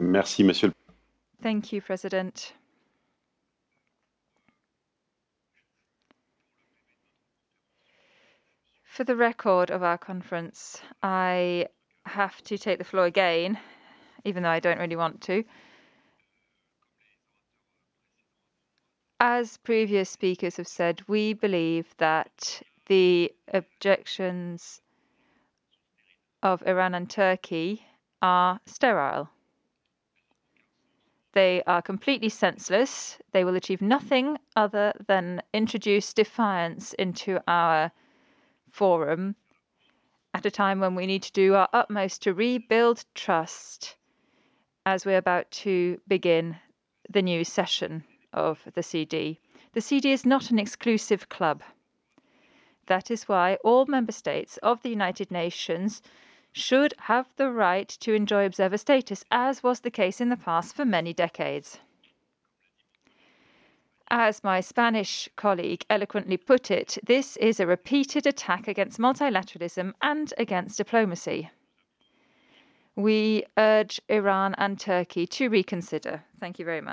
Merci, Monsieur. Thank you, President. For the record of our conference, I have to take the floor again, even though I don't really want to. As previous speakers have said, we believe that the objections of Iran and Turkey are sterile. They are completely senseless. They will achieve nothing other than introduce defiance into our forum at a time when we need to do our utmost to rebuild trust as we're about to begin the new session of the CD. The CD is not an exclusive club. That is why all member states of the United Nations should have the right to enjoy observer status, as was the case in the past for many decades. As my Spanish colleague eloquently put it, this is a repeated attack against multilateralism and against diplomacy. We urge Iran and Turkey to reconsider. Thank you very much.